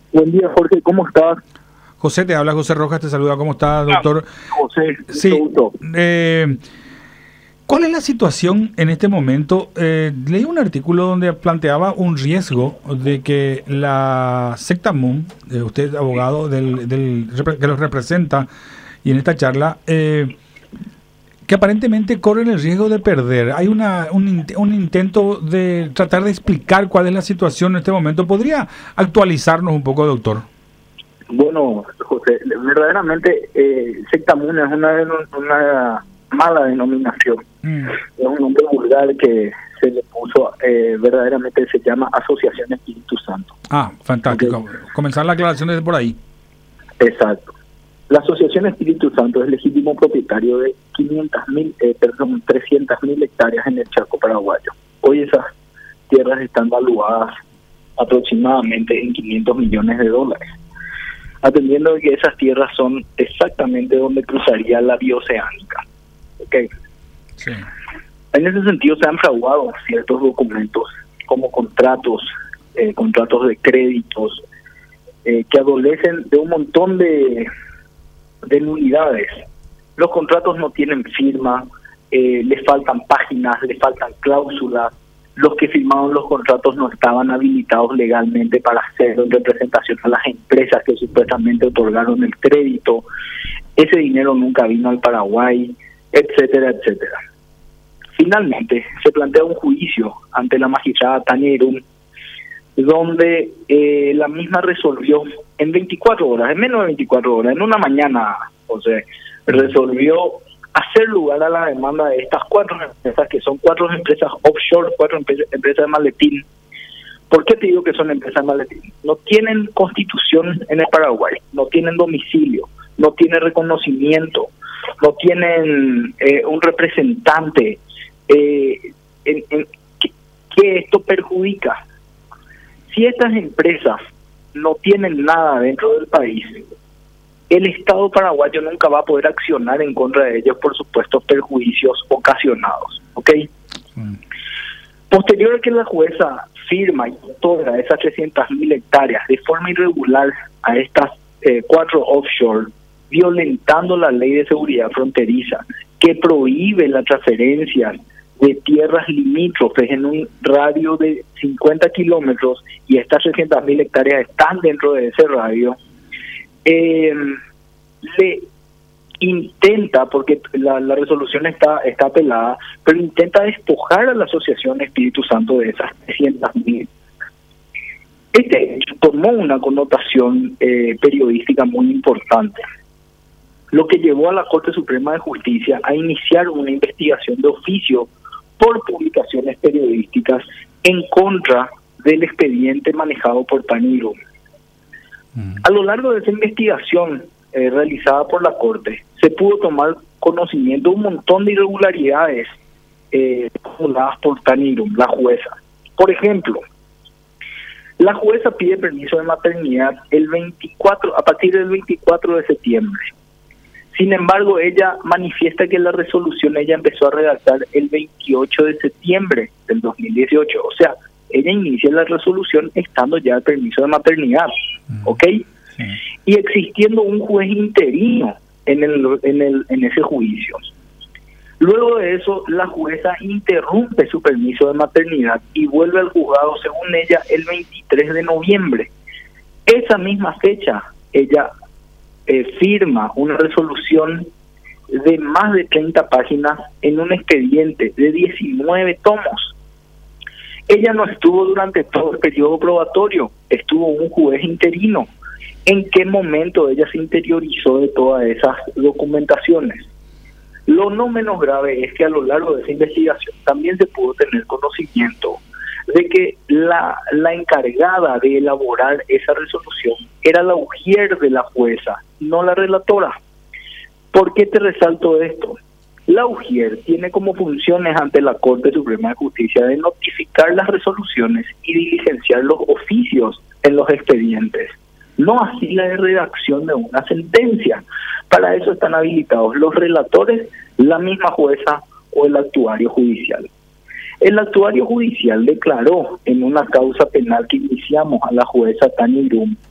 Buen día, Jorge, ¿cómo estás? José, te habla José Rojas, te saluda. ¿Cómo estás, doctor? José, Sí. gusto. ¿Cuál es la situación en este momento? Leí un artículo donde planteaba un riesgo de que la secta Moon, usted abogado que los representa, y en esta charla, que aparentemente corren el riesgo de perder. Hay un intento de tratar de explicar cuál es la situación en este momento. ¿Podría actualizarnos un poco, doctor? Bueno, José, verdaderamente secta Moon es una mala denominación. Es un nombre vulgar que se le puso, verdaderamente se llama Asociación Espíritu Santo. Ah, fantástico. Okay. Comenzar la aclaración desde por ahí. Exacto. La Asociación Espíritu Santo es legítimo propietario de 300.000 hectáreas en el Chaco paraguayo. Hoy esas tierras están valuadas aproximadamente en $500 millones. Atendiendo que esas tierras son exactamente donde cruzaría la vía oceánica. Okay. Sí. En ese sentido se han fraguado ciertos documentos como contratos de créditos que adolecen de un montón de nulidades. Los contratos no tienen firma, les faltan páginas, les faltan cláusulas. Los que firmaron los contratos no estaban habilitados legalmente para hacerlo en representación a las empresas que supuestamente otorgaron el crédito. Ese dinero nunca vino al Paraguay, etcétera, etcétera. Finalmente, se plantea un juicio ante la magistrada Tania Irún, donde la misma resolvió en 24 horas, en menos de 24 horas, en una mañana, resolvió hacer lugar a la demanda de estas 4 empresas, que son 4 empresas offshore, 4 empresas de maletín. ¿Por qué te digo que son empresas de maletín? No tienen constitución en el Paraguay, no tienen domicilio, no tienen reconocimiento, no tienen un representante, que esto perjudica. Si estas empresas no tienen nada dentro del país, el Estado paraguayo nunca va a poder accionar en contra de ellos por supuestos perjuicios ocasionados. ¿Ok? Posterior a que la jueza firma y otorga esas 300.000 hectáreas de forma irregular a estas 4 offshore, violentando la ley de seguridad fronteriza que prohíbe la transferencia de tierras limítrofes en un radio de 50 kilómetros, y estas 300.000 hectáreas están dentro de ese radio, le intenta, porque la resolución está apelada, pero intenta despojar a la Asociación Espíritu Santo de esas 300.000. Este hecho tomó una connotación periodística muy importante, lo que llevó a la Corte Suprema de Justicia a iniciar una investigación de oficio por publicaciones periodísticas en contra del expediente manejado por Tania Irún. A lo largo de esa investigación realizada por la Corte, se pudo tomar conocimiento de un montón de irregularidades formuladas por Tania Irún, la jueza. Por ejemplo, la jueza pide permiso de maternidad a partir del 24 de septiembre. Sin embargo, ella manifiesta que la resolución ella empezó a redactar el 28 de septiembre del 2018. O sea, ella inicia la resolución estando ya el permiso de maternidad, ¿ok? Sí. Y existiendo un juez interino en ese juicio. Luego de eso, la jueza interrumpe su permiso de maternidad y vuelve al juzgado, según ella, el 23 de noviembre. Esa misma fecha, ella firma una resolución de más de 30 páginas en un expediente de 19 tomos. Ella no estuvo durante todo el periodo probatorio, estuvo un juez interino. ¿En qué momento ella se interiorizó de todas esas documentaciones? Lo no menos grave es que a lo largo de esa investigación también se pudo tener conocimiento de que la encargada de elaborar esa resolución era la ujier de la jueza, no la relatora. ¿Por qué te resalto esto? La ujier tiene como funciones ante la Corte Suprema de Justicia de notificar las resoluciones y diligenciar los oficios en los expedientes, no así la de redacción de una sentencia. Para eso están habilitados los relatores, la misma jueza o el actuario judicial. El actuario judicial declaró en una causa penal que iniciamos a la jueza Tania Irún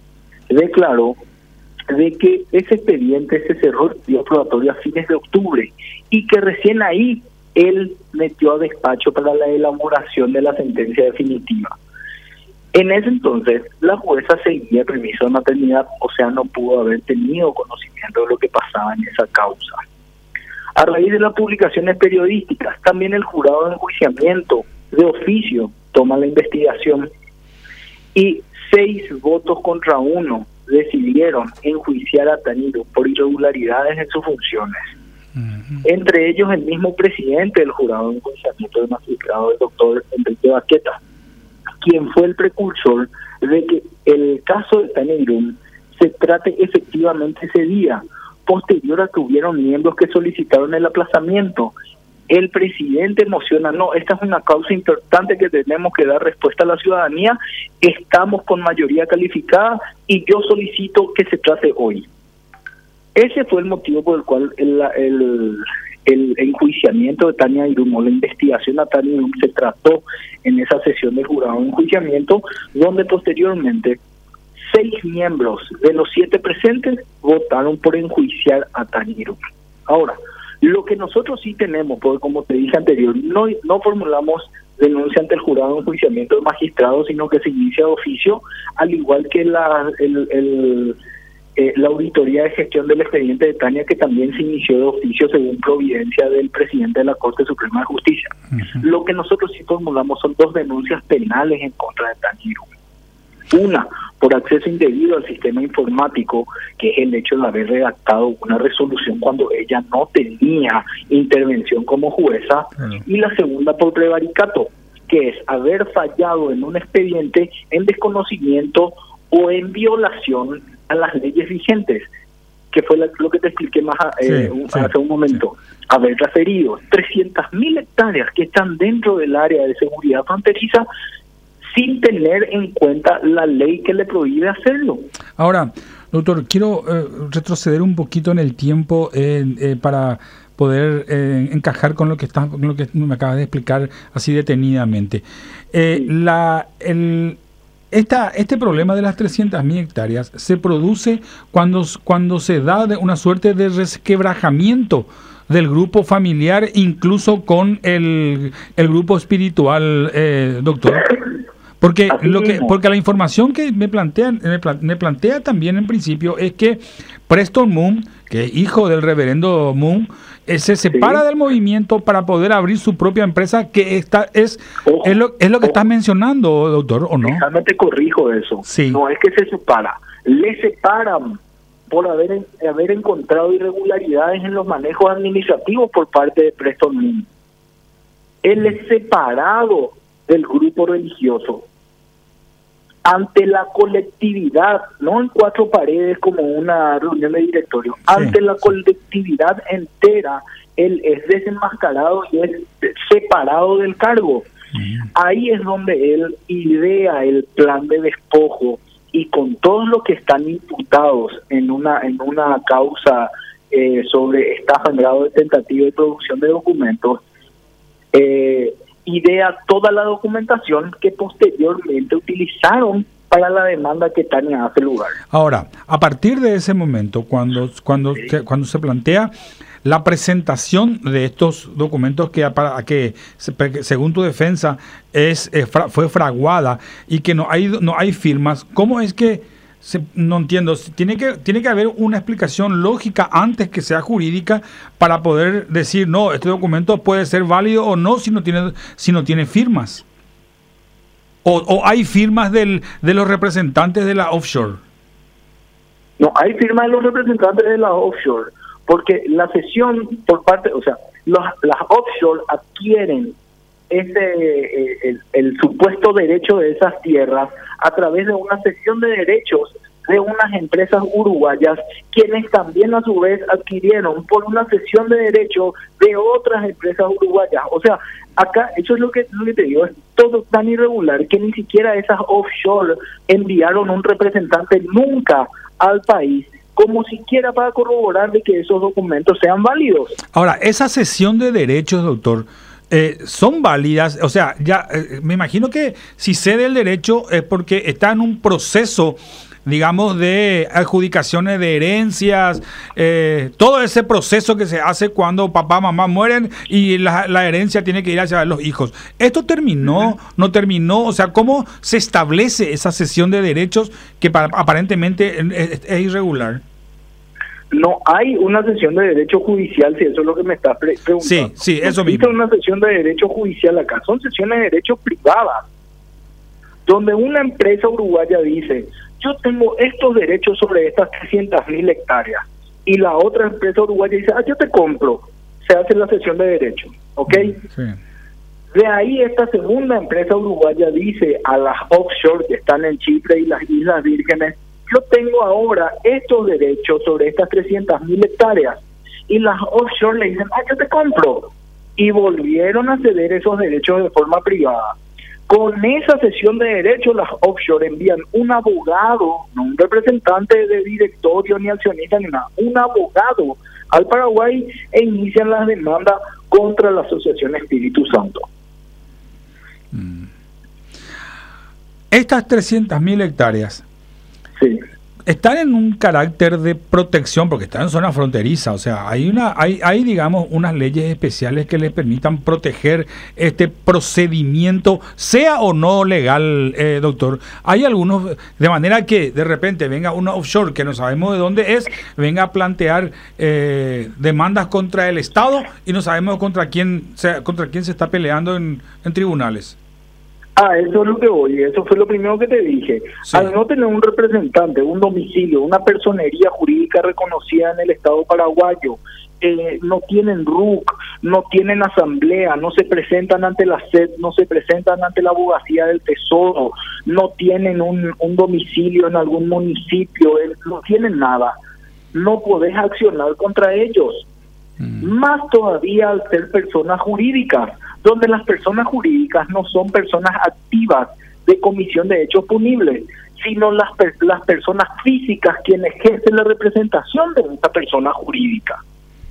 declaró de que ese expediente se cerró el periodo probatorio a fines de octubre y que recién ahí él metió a despacho para la elaboración de la sentencia definitiva. En ese entonces, la jueza seguía el permiso de maternidad, o sea, no pudo haber tenido conocimiento de lo que pasaba en esa causa. A raíz de las publicaciones periodísticas, también el jurado de enjuiciamiento de oficio toma la investigación y 6 votos contra 1 decidieron enjuiciar a Taniro por irregularidades en sus funciones. Entre ellos el mismo presidente del jurado de enjuiciamiento de magistrado, el doctor Enrique Baqueta, quien fue el precursor de que el caso de Taniro se trate efectivamente ese día, posterior a que hubieron miembros que solicitaron el aplazamiento. El presidente emociona, no, esta es una causa importante que tenemos que dar respuesta a la ciudadanía, estamos con mayoría calificada y yo solicito que se trate hoy. Ese fue el motivo por el cual el enjuiciamiento de Tania Irum, o la investigación a Tania Irum, se trató en esa sesión del jurado de enjuiciamiento, donde posteriormente 6 miembros de los 7 presentes votaron por enjuiciar a Tania Irum. Ahora, lo que nosotros sí tenemos, porque como te dije anterior, no formulamos denuncia ante el jurado de enjuiciamiento de magistrados, sino que se inicia de oficio, al igual que la auditoría de gestión del expediente de Tania, que también se inició de oficio según providencia del presidente de la Corte Suprema de Justicia. Lo que nosotros sí formulamos son 2 denuncias penales en contra de Tania Irum. Una, por acceso indebido al sistema informático, que es el hecho de haber redactado una resolución cuando ella no tenía intervención como jueza, y la segunda, por prevaricato, que es haber fallado en un expediente en desconocimiento o en violación a las leyes vigentes, que fue lo que te expliqué más hace un momento. Haber referido 300.000 hectáreas que están dentro del área de seguridad fronteriza sin tener en cuenta la ley que le prohíbe hacerlo. Ahora, doctor, quiero retroceder un poquito en el tiempo para poder encajar con lo que me acabas de explicar así detenidamente. Este problema de las 300.000 hectáreas se produce cuando se da una suerte de resquebrajamiento del grupo familiar, incluso con el grupo espiritual, doctor. Porque la información que me plantea también en principio es que Preston Moon, que es hijo del reverendo Moon, se separa del movimiento para poder abrir su propia empresa, que es lo que estás mencionando, doctor, ¿o no? Déjame te corrijo eso. Sí. No es que se separa, le separan por haber encontrado irregularidades en los manejos administrativos por parte de Preston Moon. Él es separado del grupo religioso ante la colectividad, no en 4 paredes como una reunión de directorio, ante la colectividad entera. Él es desenmascarado y es separado del cargo. Ahí es donde él idea el plan de despojo, y con todos los que están imputados en una causa sobre estafa en grado de tentativa de producción de documentos, idea toda la documentación que posteriormente utilizaron para la demanda que Tania hace lugar. Ahora, a partir de ese momento, cuando se plantea la presentación de estos documentos que según tu defensa fue fraguada y que no hay firmas, ¿cómo es que no entiendo? Tiene que haber una explicación lógica antes que sea jurídica para poder decir, no, este documento puede ser válido o no si no tiene firmas. O hay firmas de los representantes de la offshore. No, hay firmas de los representantes de la offshore, porque la cesión por parte, o sea, las offshore adquieren el supuesto derecho de esas tierras a través de una cesión de derechos de unas empresas uruguayas, quienes también a su vez adquirieron por una cesión de derechos de otras empresas uruguayas. O sea, acá eso es lo que te digo, es todo tan irregular que ni siquiera esas offshore enviaron un representante nunca al país, como siquiera para corroborar de que esos documentos sean válidos. Ahora, esa cesión de derechos, doctor, son válidas, o sea, ya me imagino que si cede el derecho es porque está en un proceso digamos, de adjudicaciones de herencias, todo ese proceso que se hace cuando papá, mamá mueren y la herencia tiene que ir hacia los hijos. ¿Esto terminó? ¿No terminó? O sea, ¿cómo se establece esa cesión de derechos que aparentemente es irregular? No hay una cesión de derecho judicial, si eso es lo que me estás preguntando. Sí, eso mismo. No existe una cesión de derecho judicial acá, son cesiones de derecho privadas, donde una empresa uruguaya dice, yo tengo estos derechos sobre estas 300.000 hectáreas, y la otra empresa uruguaya dice, yo te compro, se hace la cesión de derecho, ¿ok? Sí. De ahí esta segunda empresa uruguaya dice a las offshore que están en Chipre y las Islas Vírgenes, yo tengo ahora estos derechos sobre estas 300.000 hectáreas, y las offshore le dicen, yo te compro, y volvieron a ceder esos derechos de forma privada. Con esa cesión de derechos, las offshore envían un abogado, no un representante de directorio ni accionista ni nada, un abogado al Paraguay e inician las demandas contra la Asociación Espíritu Santo. Estas 300.000 hectáreas sí. están en un carácter de protección porque están en zona fronteriza, o sea, hay digamos unas leyes especiales que les permitan proteger este procedimiento, sea o no legal, doctor. Hay algunos, de manera que de repente venga una offshore que no sabemos de dónde es, venga a plantear demandas contra el Estado y no sabemos contra quién se está peleando en tribunales. Eso es lo que voy, eso fue lo primero que te dije. Sí. Al no tener un representante, un domicilio, una personería jurídica reconocida en el Estado paraguayo, no tienen RUC, no tienen asamblea, no se presentan ante la SED, no se presentan ante la abogacía del Tesoro, no tienen un domicilio en algún municipio, no tienen nada. No podés accionar contra ellos. Más todavía al ser personas jurídicas, donde las personas jurídicas no son personas activas de comisión de hechos punibles, sino las personas físicas quienes ejercen la representación de esta persona jurídica.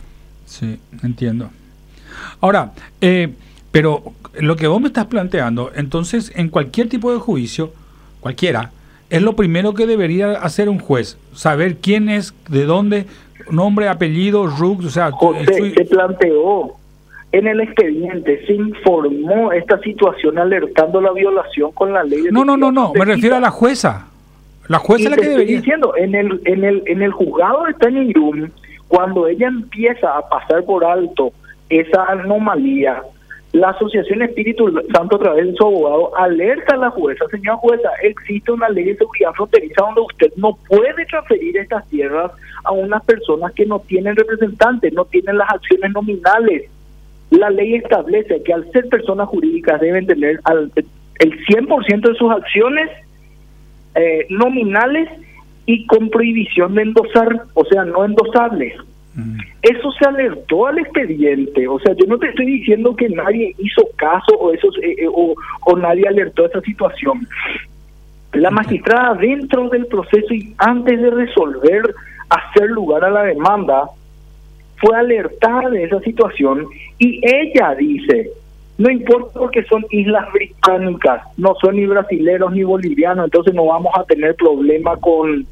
Sí, entiendo. Ahora, pero lo que vos me estás planteando, entonces, en cualquier tipo de juicio, cualquiera, es lo primero que debería hacer un juez, saber quién es, de dónde, nombre, apellido, RUC, o sea... José, se planteó en el expediente, se informó esta situación alertando la violación con la ley de... No, me refiero a la jueza. La jueza es la que debería... diciendo, en el juzgado de Tanirún, cuando ella empieza a pasar por alto esa anomalía, la Asociación Espíritu Santo, a través de su abogado, alerta a la jueza, señora jueza, existe una ley de seguridad fronteriza donde usted no puede transferir estas tierras a unas personas que no tienen representantes, no tienen las acciones nominales. La ley establece que al ser personas jurídicas deben tener el 100% de sus acciones nominales y con prohibición de endosar, o sea, no endosables. Eso se alertó al expediente, o sea, yo no te estoy diciendo que nadie hizo caso o nadie alertó a esa situación. La magistrada, dentro del proceso y antes de resolver hacer lugar a la demanda, fue alertada de esa situación y ella dice, no importa porque son islas británicas, no son ni brasileros ni bolivianos, entonces no vamos a tener problema con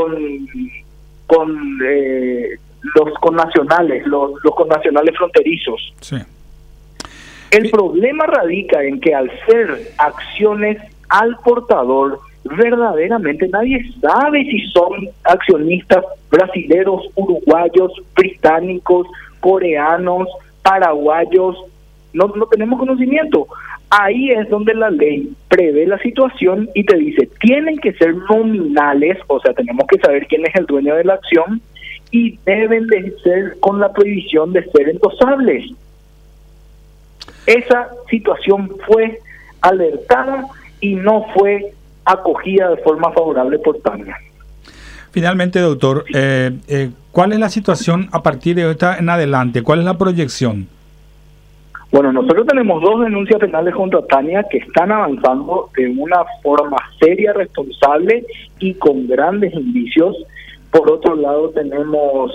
los connacionales, los connacionales fronterizos. Sí. El problema radica en que al ser acciones al portador, verdaderamente nadie sabe si son accionistas brasileros, uruguayos, británicos, coreanos, paraguayos, no tenemos conocimiento. Ahí es donde la ley prevé la situación y te dice, tienen que ser nominales, o sea, tenemos que saber quién es el dueño de la acción, y deben de ser con la prohibición de ser endosables. Esa situación fue alertada y no fue acogida de forma favorable por Tania. Finalmente, doctor, ¿cuál es la situación a partir de esta en adelante? ¿Cuál es la proyección? Bueno, nosotros tenemos 2 denuncias penales contra Tania que están avanzando de una forma seria, responsable y con grandes indicios. Por otro lado, tenemos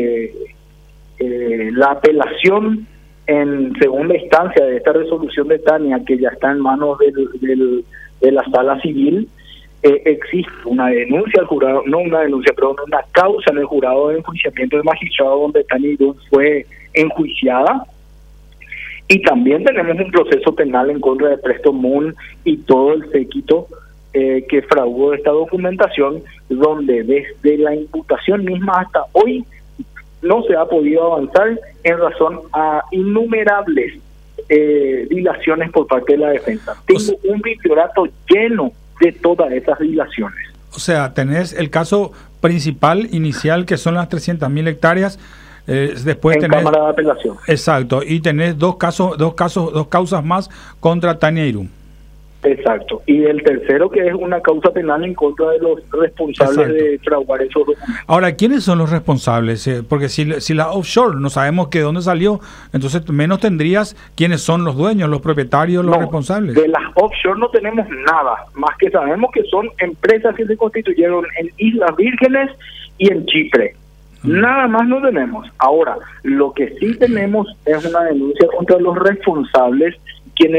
la apelación en segunda instancia de esta resolución de Tania, que ya está en manos de la sala civil. existe una denuncia al jurado, no una denuncia, pero una causa en el jurado de enjuiciamiento de magistrado donde Tania Irún fue enjuiciada. Y también tenemos un proceso penal en contra de Presto Moon y todo el séquito que fraudó esta documentación, donde desde la imputación misma hasta hoy no se ha podido avanzar en razón a innumerables dilaciones por parte de la defensa. Tengo un bibliorato lleno de todas esas dilaciones. O sea, tenés el caso principal inicial, que son las 300.000 hectáreas. Después en tenés, Cámara de Apelación. Exacto, y tenés dos causas más contra Tania Irún. Exacto, y el tercero, que es una causa penal en contra de los responsables. Exacto. De fraudar esos documentos. Ahora, ¿quiénes son los responsables? Porque si la offshore no sabemos de dónde salió, entonces menos tendrías quiénes son los dueños, los propietarios, los responsables. De las offshore no tenemos nada, más que sabemos que son empresas que se constituyeron en Islas Vírgenes y en Chipre. Nada más no tenemos. Ahora, lo que sí tenemos es una denuncia contra los responsables, quienes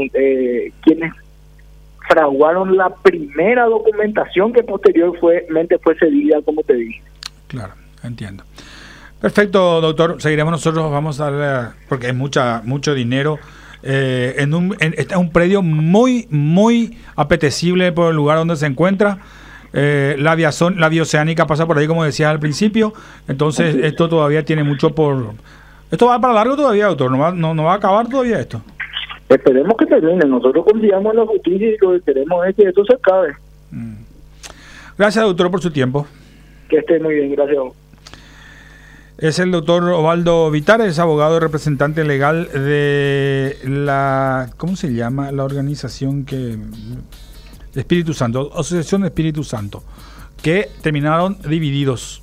fraguaron la primera documentación que posteriormente fue cedida, como te dije. Claro, entiendo. Perfecto, doctor. Seguiremos nosotros, vamos a ver, porque hay mucho dinero. Este es un predio muy, muy apetecible por el lugar donde se encuentra. La bioceánica pasa por ahí, como decías al principio. Entonces, esto todavía tiene mucho por... Esto va para largo todavía, doctor. No va a acabar todavía esto. Esperemos que termine. Nosotros confiamos en la justicia y lo que queremos es que esto se acabe. Gracias, doctor, por su tiempo. Que esté muy bien, gracias. Es el doctor Osvaldo Vittar, es abogado y representante legal de la... ¿Cómo se llama la organización que... Espíritu Santo, Asociación de Espíritu Santo, que terminaron divididos.